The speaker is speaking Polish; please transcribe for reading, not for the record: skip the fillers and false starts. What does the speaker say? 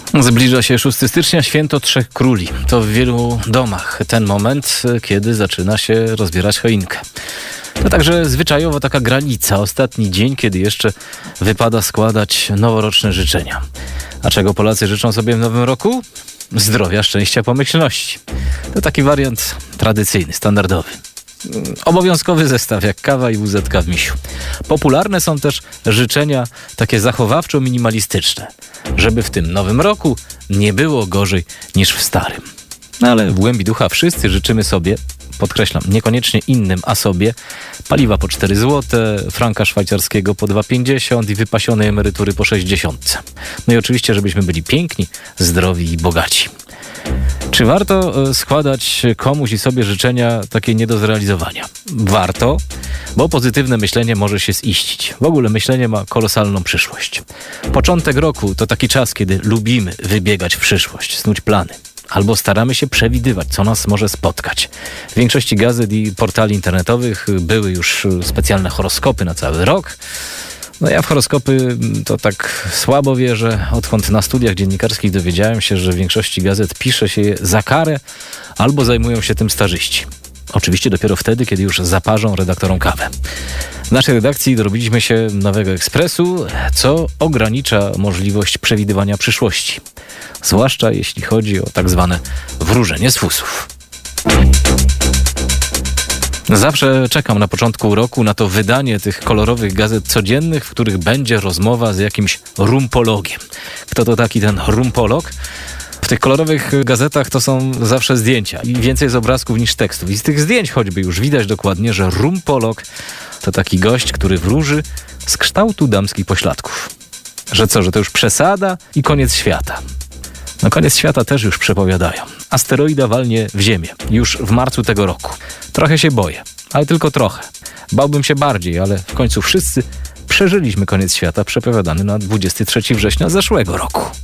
Zbliża się 6 stycznia, święto Trzech Króli. To w wielu domach ten moment, kiedy zaczyna się rozbierać choinkę. To także zwyczajowo taka granica, ostatni dzień, kiedy jeszcze wypada składać noworoczne życzenia. A czego Polacy życzą sobie w nowym roku? Zdrowia, szczęścia, pomyślności. To taki wariant tradycyjny, standardowy. Obowiązkowy zestaw jak kawa i łyżeczka w misiu. Popularne są też życzenia takie zachowawczo-minimalistyczne, żeby w tym nowym roku nie było gorzej niż w starym. No ale w głębi ducha wszyscy życzymy sobie, podkreślam, niekoniecznie innym, a sobie, paliwa po 4 zł, franka szwajcarskiego po 2,50 i wypasionej emerytury po 60. No i oczywiście, żebyśmy byli piękni, zdrowi i bogaci. Czy warto składać komuś i sobie życzenia takie nie do zrealizowania? Warto, bo pozytywne myślenie może się ziścić. W ogóle myślenie ma kolosalną przyszłość. Początek roku to taki czas, kiedy lubimy wybiegać w przyszłość, snuć plany. Albo staramy się przewidywać, co nas może spotkać. W większości gazet i portali internetowych były już specjalne horoskopy na cały rok. No ja w horoskopy to tak słabo wierzę, odkąd na studiach dziennikarskich dowiedziałem się, że w większości gazet pisze się je za karę albo zajmują się tym stażyści. Oczywiście dopiero wtedy, kiedy już zaparzą redaktorom kawę. W naszej redakcji dorobiliśmy się nowego ekspresu, co ogranicza możliwość przewidywania przyszłości. Zwłaszcza jeśli chodzi o tak zwane wróżenie z fusów. Zawsze czekam na początku roku na to wydanie tych kolorowych gazet codziennych, w których będzie rozmowa z jakimś rumpologiem. Kto to taki ten rumpolog? W tych kolorowych gazetach to są zawsze zdjęcia i więcej z obrazków niż tekstów. I z tych zdjęć choćby już widać dokładnie, że rumpolog to taki gość, który wróży z kształtu damskich pośladków. Że co, że to już przesada i koniec świata. No koniec świata też już przepowiadają. Asteroida walnie w Ziemię już w marcu tego roku. Trochę się boję, ale tylko trochę. Bałbym się bardziej, ale w końcu wszyscy przeżyliśmy koniec świata przepowiadany na 23 września zeszłego roku.